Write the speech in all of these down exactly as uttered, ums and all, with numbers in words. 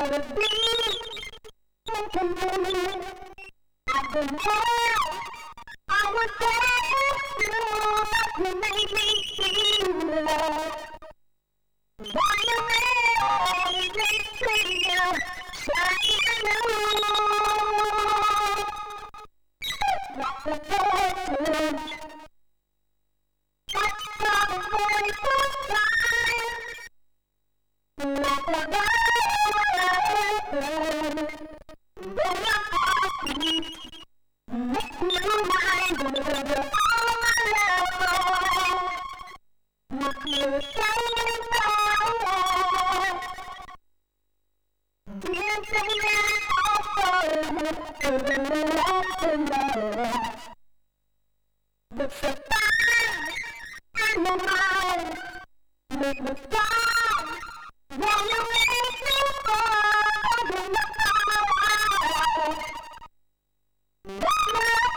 wanna be inconvenient. I've been told I was better to you make me feel love. Why you made me clear, shining alone. What's the difference? What's the voice of time? Not the violence. When your heart beats, makes me remind you of the all. What you say is right. You say that also is in the lesson there. The surprise and the mind make me stop. When you make me fall in the fire. When you're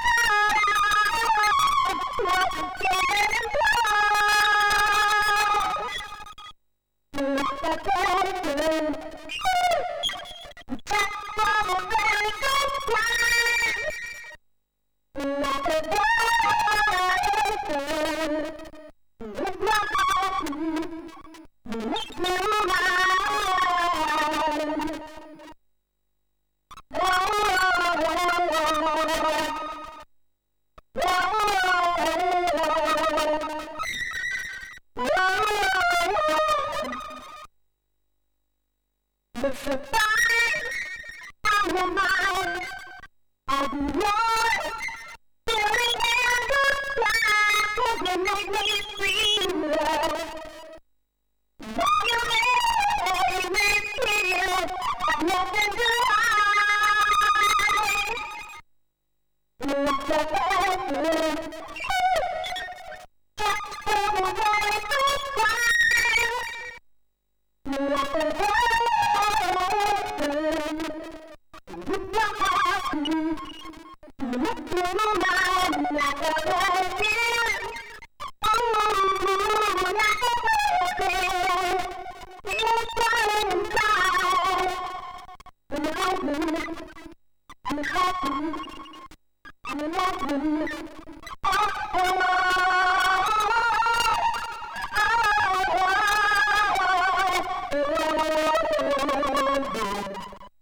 not getting close. Not the person. Just for a very good time. Not the person. With my heart, make me mine. Oh, oh, oh, oh. The surprise and the mind of yours, feeling in the sky, you make me feel love. Why you make me feel I've nothing to hide. Not the lesson, just for the very first time. Not the